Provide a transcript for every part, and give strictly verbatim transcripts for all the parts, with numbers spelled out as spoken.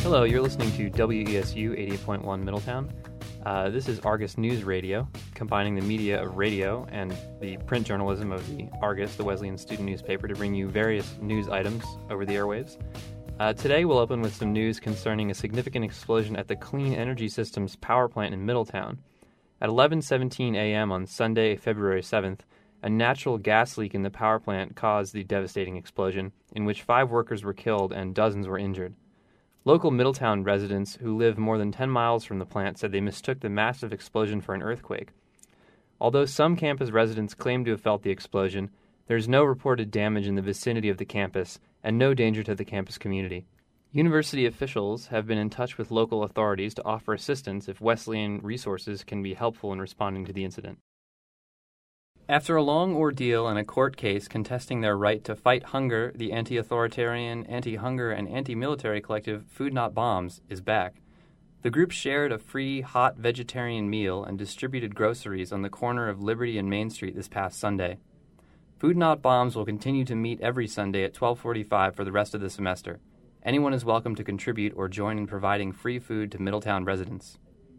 Hello, you're listening to W E S U eighty-eight point one Middletown. Uh, this is Argus News Radio, combining the media of radio and the print journalism of the Argus, the Wesleyan student newspaper, to bring you various news items over the airwaves. Uh, today we'll open with some news concerning a significant explosion at the Clean Energy Systems power plant in Middletown. At eleven seventeen a.m. on Sunday, February seventh, a natural gas leak in the power plant caused the devastating explosion, in which five workers were killed and dozens were injured. Local Middletown residents who live more than ten miles from the plant said they mistook the massive explosion for an earthquake. Although some campus residents claim to have felt the explosion, there is no reported damage in the vicinity of the campus and no danger to the campus community. University officials have been in touch with local authorities to offer assistance if Wesleyan resources can be helpful in responding to the incident. After a long ordeal and a court case contesting their right to fight hunger, the anti-authoritarian, anti-hunger, and anti-military collective Food Not Bombs is back. The group shared a free, hot vegetarian meal and distributed groceries on the corner of Liberty and Main Street this past Sunday. Food Not Bombs will continue to meet every Sunday at twelve forty-five for the rest of the semester. Anyone is welcome to contribute or join in providing free food to Middletown residents.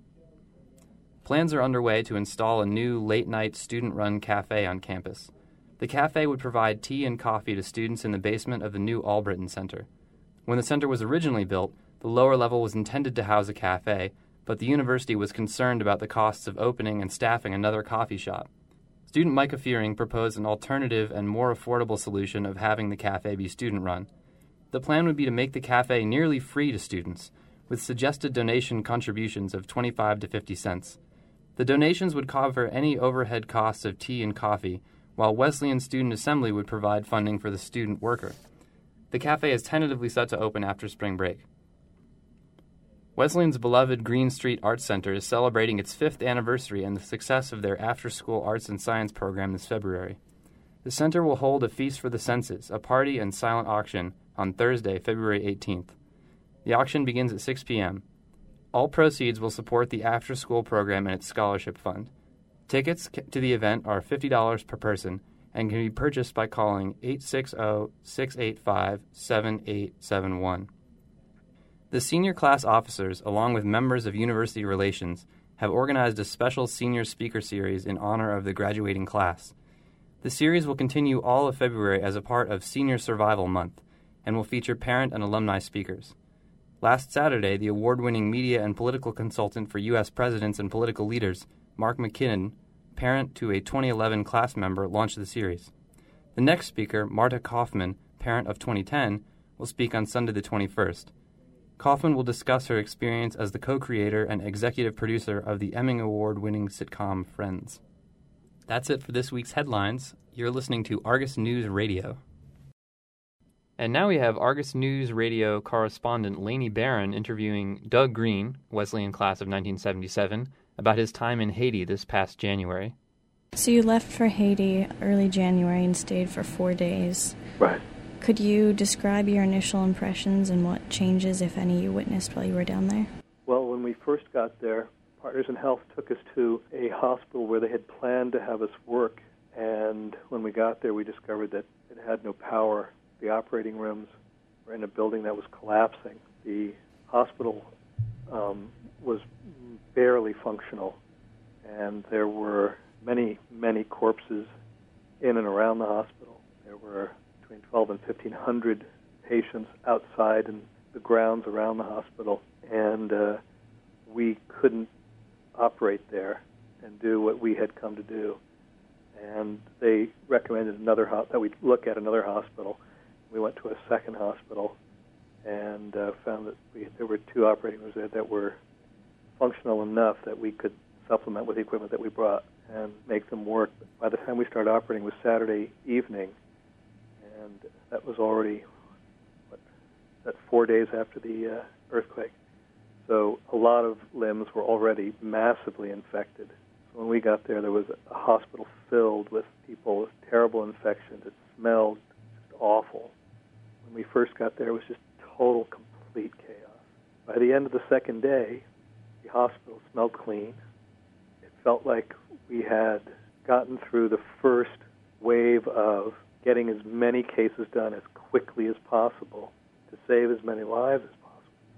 Plans are underway to install a new late-night student-run cafe on campus. The cafe would provide tea and coffee to students in the basement of the new Albritton Center. When the center was originally built, the lower level was intended to house a cafe, but the university was concerned about the costs of opening and staffing another coffee shop. Student Micah Fearing proposed an alternative and more affordable solution of having the cafe be student-run. The plan would be to make the cafe nearly free to students, with suggested donation contributions of twenty-five to fifty cents. The donations would cover any overhead costs of tea and coffee, while Wesleyan Student Assembly would provide funding for the student worker. The cafe is tentatively set to open after spring break. Wesleyan's beloved Green Street Arts Center is celebrating its fifth anniversary and the success of their after-school arts and science program this February. The center will hold a Feast for the Senses, a party and silent auction, on Thursday, February eighteenth. The auction begins at six p.m. All proceeds will support the after-school program and its scholarship fund. Tickets to the event are fifty dollars per person and can be purchased by calling eight six zero, six eight five, seven eight seven one. The senior class officers, along with members of University Relations, have organized a special senior speaker series in honor of the graduating class. The series will continue all of February as a part of Senior Survival Month and will feature parent and alumni speakers. Last Saturday, the award-winning media and political consultant for U S presidents and political leaders, Mark McKinnon, parent to a twenty eleven class member, launched the series. The next speaker, Marta Kaufman, parent of twenty ten, will speak on Sunday the twenty-first. Kaufman will discuss her experience as the co-creator and executive producer of the Emmy Award-winning sitcom Friends. That's it for this week's headlines. You're listening to Argus News Radio. And now we have Argus News Radio correspondent Lainey Barron interviewing Doug Green, Wesleyan class of nineteen seventy-seven, about his time in Haiti this past January. So you left for Haiti early January and stayed for four days. Right. Could you describe your initial impressions and what changes, if any, you witnessed while you were down there? Well, when we first got there, Partners in Health took us to a hospital where they had planned to have us work, and when we got there, we discovered that it had no power. The operating rooms were in a building that was collapsing. The hospital um, was barely functional, and there were many, many corpses in and around the hospital. There were between twelve and fifteen hundred patients outside in the grounds around the hospital, and uh, we couldn't operate there and do what we had come to do. And they recommended another ho- that we look at another hospital. We went to a second hospital and uh, found that we, there were two operating rooms there that were functional enough that we could supplement with the equipment that we brought and make them work. By the time we started operating, it was Saturday evening, and that was already what, that four days after the uh, earthquake. So a lot of limbs were already massively infected. So when we got there, there was a hospital filled with people with terrible infections. It smelled just awful. When we first got there, it was just total, complete chaos. By the end of the second day, the hospital smelled clean. It felt like we had gotten through the first wave of getting as many cases done as quickly as possible to save as many lives as possible.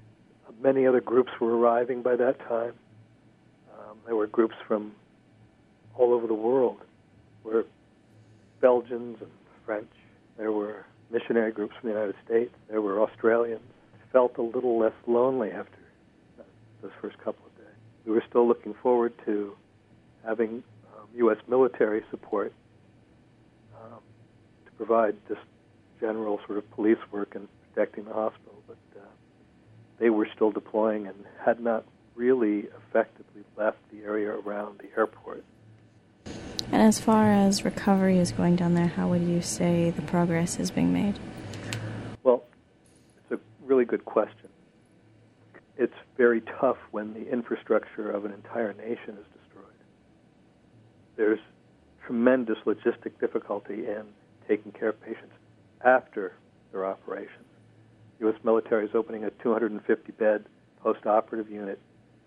Many other groups were arriving by that time. Um, there were groups from all over the world. There were Belgians and French. There were missionary groups from the United States. There were Australians. It felt a little less lonely after those first couple of days. We were still looking forward to having um, U S military support um, to provide just general sort of police work and protecting the hospital, but uh, they were still deploying and had not really effectively left the area around the airport. And as far as recovery is going down there, how would you say the progress is being made? Well, it's a really good question. It's very tough when the infrastructure of an entire nation is destroyed. There's tremendous logistic difficulty in taking care of patients after their operations. U S military is opening a two hundred fifty bed post-operative unit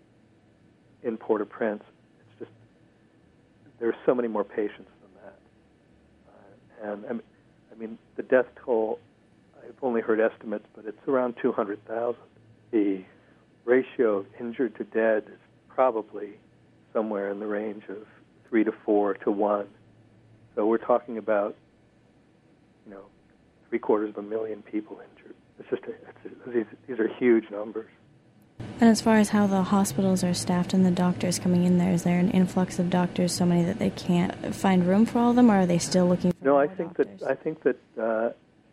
in Port-au-Prince. It's just, there's so many more patients than that. Uh, and I mean, I mean, the death toll, I've only heard estimates, but it's around two hundred thousand. The ratio of injured to dead is probably somewhere in the range of three to four to one. So we're talking about, you know, three quarters of a million people injured. It's just a, it's a, these, these are huge numbers. And as far as how the hospitals are staffed and the doctors coming in there, is there an influx of doctors, so many that they can't find room for all of them, or are they still looking for no, more I think doctors? that I think that uh,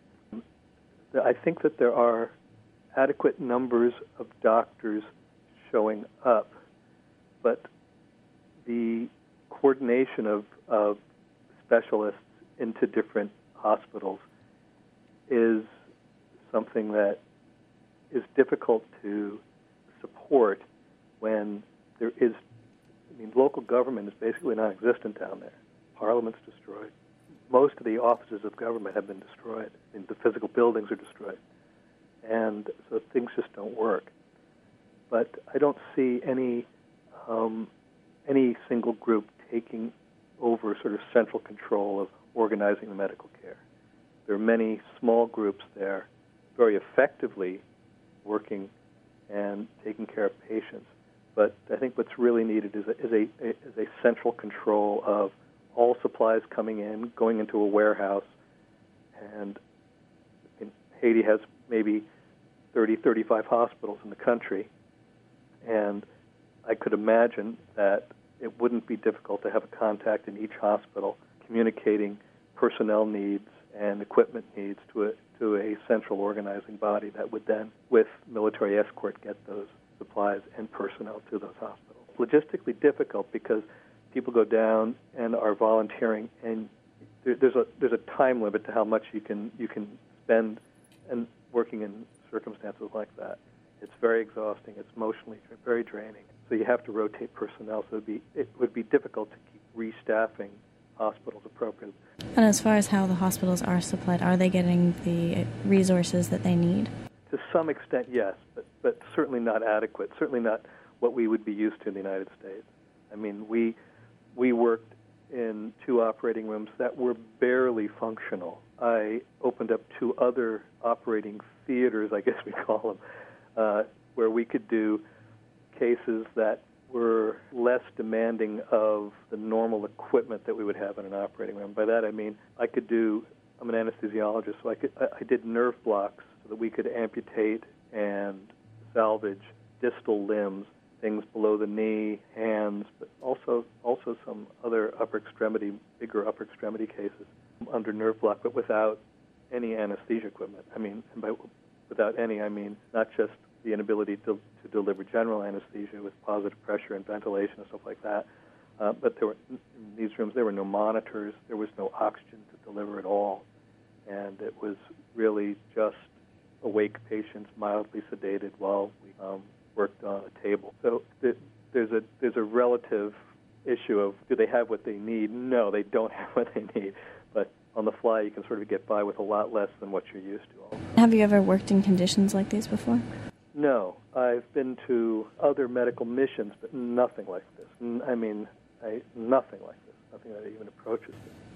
I think that there are adequate numbers of doctors showing up, but the coordination of, of specialists into different hospitals is something that is difficult to support when there is, I mean, local government is basically non-existent down there. Parliament's destroyed. Most of the offices of government have been destroyed. I mean, the physical buildings are destroyed. And so things just don't work. But I don't see any um, any single group taking over sort of central control of organizing the medical care. There are many small groups there very effectively working and taking care of patients. But I think what's really needed is a, is a, is a central control of all supplies coming in, going into a warehouse. And in Haiti has maybe thirty, thirty-five hospitals in the country. And I could imagine that it wouldn't be difficult to have a contact in each hospital communicating personnel needs and equipment needs to a, to a central organizing body that would then, with military escort, get those supplies and personnel to those hospitals. Logistically difficult because people go down and are volunteering, and there, there's a there's a time limit to how much you can you can spend and working in circumstances like that. It's very exhausting. It's emotionally very draining. So you have to rotate personnel. So it'd be, it would be difficult to keep restaffing hospitals appropriately. And as far as how the hospitals are supplied, are they getting the resources that they need? To some extent, yes, but, but certainly not adequate, certainly not what we would be used to in the United States. I mean, we we worked in two operating rooms that were barely functional. I opened up two other operating theaters, I guess we call them, uh, where we could do cases that were less demanding of the normal equipment that we would have in an operating room. By that I mean I could do, I'm an anesthesiologist, so I, could, I, I did nerve blocks so that we could amputate and salvage distal limbs, things below the knee, hands, but also also some other upper extremity, bigger upper extremity cases under nerve block, but without any anesthesia equipment. I mean, and by, without any, I mean not just the inability to, to deliver general anesthesia with positive pressure and ventilation and stuff like that, uh, but there were, in these rooms there were no monitors, there was no oxygen to deliver at all, and it was really just awake patients, mildly sedated, while we um, worked on a table. So th- there's a there's a relative issue of, do they have what they need? No, they don't have what they need. But on the fly, you can sort of get by with a lot less than what you're used to. Also. Have you ever worked in conditions like these before? No. I've been to other medical missions, but nothing like this. I mean, I, nothing like this. Nothing that even approaches this.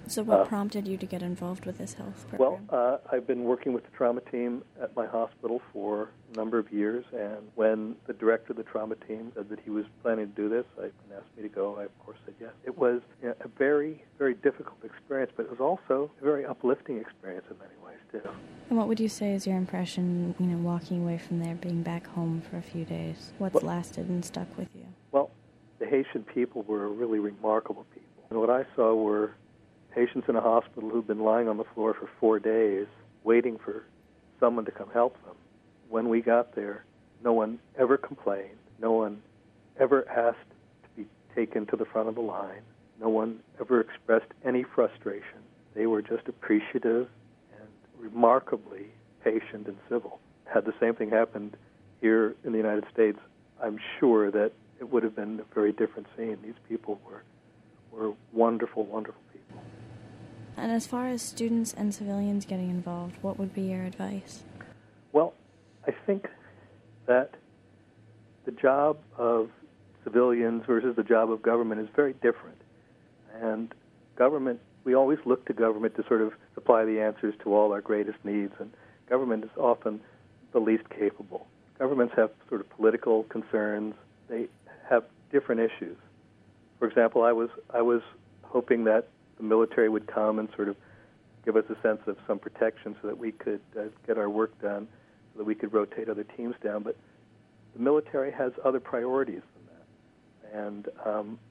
So what Uh, prompted you to get involved with this health Well, program? uh, I've been working with the trauma team at my hospital for a number of years, and when the director of the trauma team said that he was planning to do this, I and asked me to go. I, of course, said yes. It was you know, a very, very difficult experience, but it was also a very uplifting experience in many ways, too. And what would you say is your impression, you know, walking away from there, being back home for a few days? What's Well, lasted and stuck with you? Well, the Haitian people were really remarkable people. And what I saw were patients in a hospital who'd been lying on the floor for four days waiting for someone to come help them. When we got there, no one ever complained. No one ever asked to be taken to the front of the line. No one ever expressed any frustration. They were just appreciative and remarkably patient and civil. Had the same thing happened here in the United States, I'm sure that it would have been a very different scene. These people were were wonderful, wonderful people. And as far as students and civilians getting involved, what would be your advice? Well, I think that the job of civilians versus the job of government is very different. And government, we always look to government to sort of supply the answers to all our greatest needs, and government is often the least capable. Governments have sort of political concerns. They have different issues. For example, I was I was hoping that the military would come and sort of give us a sense of some protection so that we could uh, get our work done, so that we could rotate other teams down. But the military has other priorities than that. And um,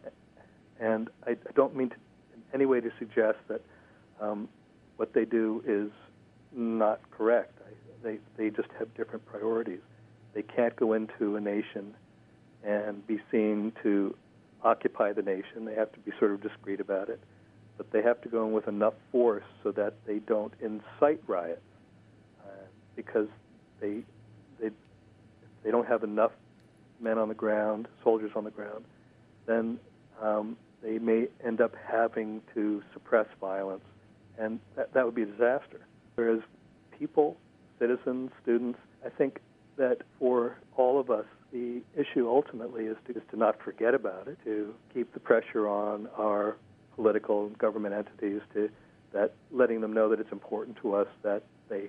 and I, I don't mean to, in any way to suggest that um, what they do is not correct. I, they, they just have different priorities. They can't go into a nation and be seen to occupy the nation. They have to be sort of discreet about it. But they have to go in with enough force so that they don't incite riots, uh, because they, they they don't have enough men on the ground, soldiers on the ground. Then um, they may end up having to suppress violence, and that, that would be a disaster. Whereas people, citizens, students, I think that for all of us, the issue ultimately is to, is to not forget about it, to keep the pressure on our political and government entities, to that letting them know that it's important to us that they,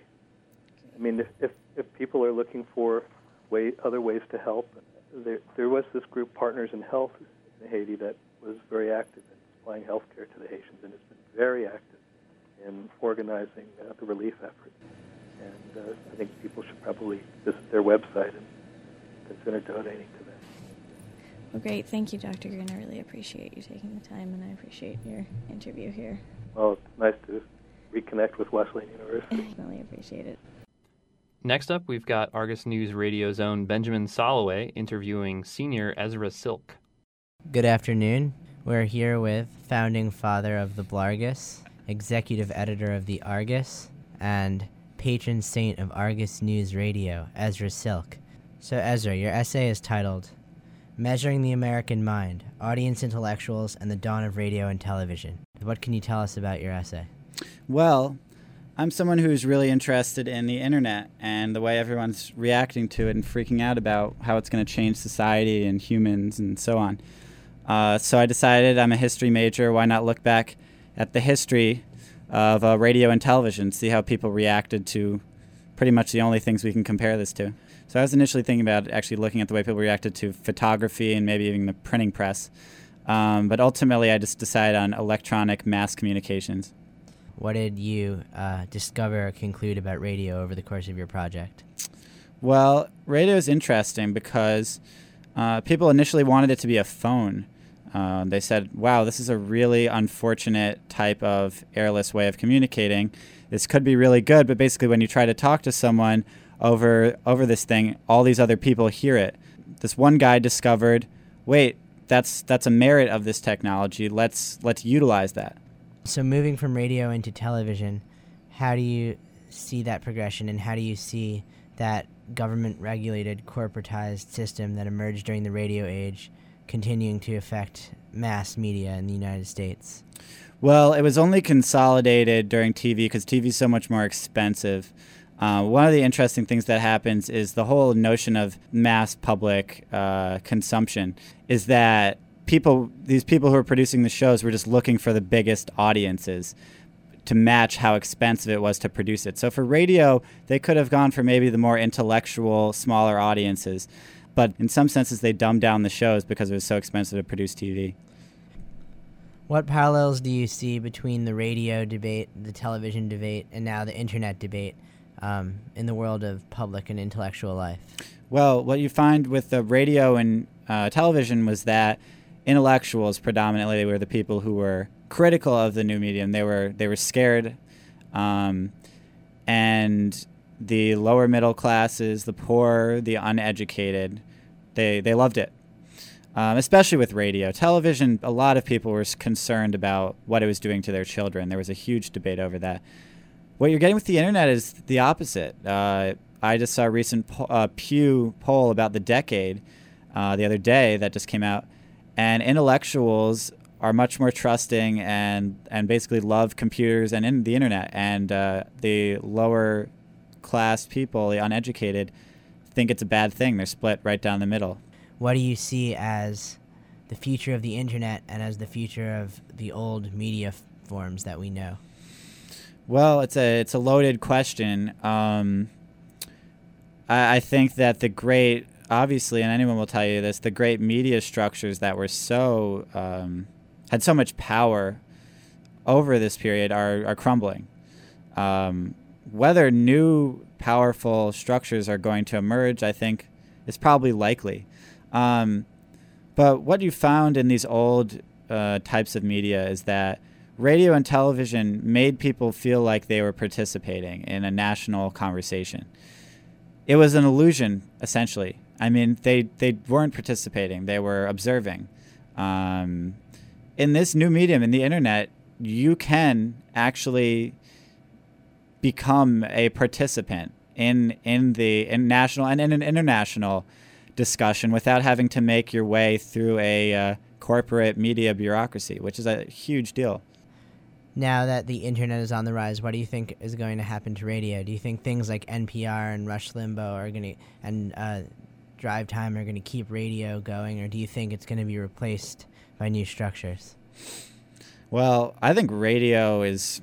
I mean, if, if, if people are looking for way, other ways to help, there, there was this group, Partners in Health in Haiti, that was very active in supplying health care to the Haitians, and it's been very active in organizing uh, the relief effort. And uh, I think people should probably visit their website and consider donating to them. Well, great. Thank you, Doctor Green. I really appreciate you taking the time, and I appreciate your interview here. Well, it's nice to reconnect with Wesleyan University. I really appreciate it. Next up, we've got Argus News Radio's own Benjamin Soloway interviewing senior Ezra Silk. Good afternoon. We're here with founding father of the Blargus, executive editor of the Argus, and patron saint of Argus News Radio, Ezra Silk. So Ezra, your essay is titled Measuring the American Mind, Audience Intellectuals and the Dawn of Radio and Television. What can you tell us about your essay? Well, I'm someone who's really interested in the internet and the way everyone's reacting to it and freaking out about how it's going to change society and humans and so on. Uh, so I decided I'm a history major. Why not look back at the history of uh, radio and television, see how people reacted to pretty much the only things we can compare this to. So I was initially thinking about actually looking at the way people reacted to photography and maybe even the printing press. Um, but ultimately, I just decided on electronic mass communications. What did you uh, discover or conclude about radio over the course of your project? Well, radio is interesting because uh, people initially wanted it to be a phone. Uh, they said, wow, this is a really unfortunate type of airless way of communicating. This could be really good, but basically when you try to talk to someone over over this thing, all these other people hear it. This one guy discovered, wait, that's that's a merit of this technology. Let's let's utilize that. So moving from radio into television, how do you see that progression, and how do you see that government-regulated, corporatized system that emerged during the radio age continuing to affect mass media in the United States? Well, it was only consolidated during T V because T V is so much more expensive. Uh, one of the interesting things that happens is the whole notion of mass public uh, consumption is that people, these people who are producing the shows were just looking for the biggest audiences to match how expensive it was to produce it. So for radio, they could have gone for maybe the more intellectual, smaller audiences. But in some senses, they dumbed down the shows because it was so expensive to produce T V. What parallels do you see between the radio debate, the television debate, and now the internet debate um, in the world of public and intellectual life? Well, what you find with the radio and uh, television was that intellectuals predominantly were the people who were critical of the new medium. They were they were scared, um, and the lower middle classes, the poor, the uneducated, they they loved it. Um, especially with radio. Television, a lot of people were concerned about what it was doing to their children. There was a huge debate over that. What you're getting with the internet is the opposite. Uh, I just saw a recent po- uh, Pew poll about the decade uh, the other day that just came out, and intellectuals are much more trusting and, and basically love computers and in the internet. And uh, the lower class people, the uneducated, think it's a bad thing. They're split right down the middle. What do you see as the future of the internet and as the future of the old media f- forms that we know? Well, it's a it's a loaded question. Um, I, I think that the great, obviously, and anyone will tell you this, the great media structures that were so um, had so much power over this period are are crumbling. Um, whether new powerful structures are going to emerge, I think, is probably likely. Um, but what you found in these old uh, types of media is that radio and television made people feel like they were participating in a national conversation. It was an illusion, essentially. I mean, they, they weren't participating. They were observing. Um, in this new medium, in the internet, you can actually become a participant in in the in national and in an international discussion without having to make your way through a uh, corporate media bureaucracy, which is a huge deal. Now that the internet is on the rise, what do you think is going to happen to radio? Do you think things like N P R and Rush Limbaugh are going to and uh, Drive Time are going to keep radio going, or do you think it's going to be replaced by new structures? Well, I think radio is.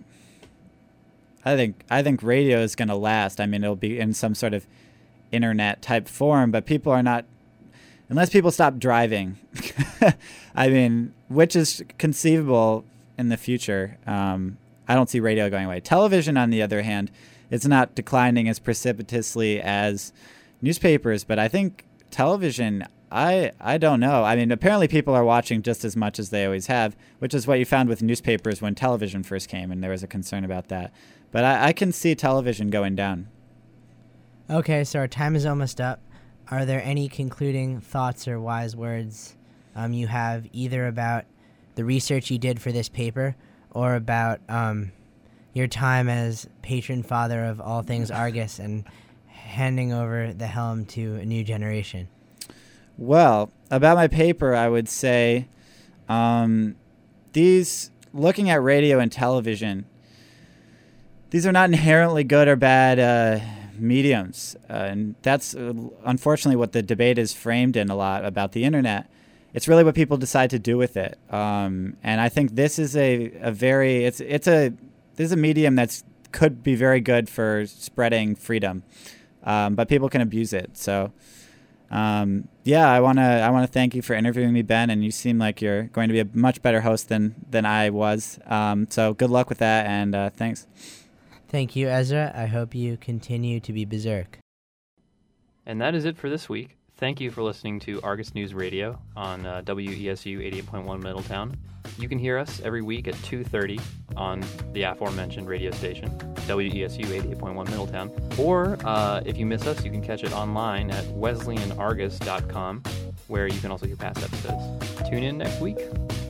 I think I think radio is going to last. I mean, it'll be in some sort of internet type form, but people are not, unless people stop driving. I mean, which is conceivable in the future. Um, I don't see radio going away. Television, on the other hand, it's not declining as precipitously as newspapers, but I think television, I I don't know. I mean, apparently people are watching just as much as they always have, which is what you found with newspapers when television first came, and there was a concern about that. But I, I can see television going down. Okay, so our time is almost up. Are there any concluding thoughts or wise words um, you have either about the research you did for this paper or about um, your time as patron father of all things Argus and handing over the helm to a new generation? Well, about my paper, I would say um, these, looking at radio and television, these are not inherently good or bad uh, mediums. Uh, and that's uh, unfortunately what the debate is framed in a lot about the internet. It's really what people decide to do with it. Um, and I think this is a, a very, it's it's a, this is a medium that's could be very good for spreading freedom. Um, but people can abuse it. So um, yeah, I want to I want to thank you for interviewing me, Ben, and you seem like you're going to be a much better host than, than I was. Um, so good luck with that, and uh, thanks. Thank you, Ezra. I hope you continue to be berserk. And that is it for this week. Thank you for listening to Argus News Radio on uh, W E S U eighty-eight point one Middletown. You can hear us every week at two thirty on the aforementioned radio station, W E S U eighty-eight point one Middletown. Or uh, if you miss us, you can catch it online at wesleyan argus dot com, where you can also hear past episodes. Tune in next week.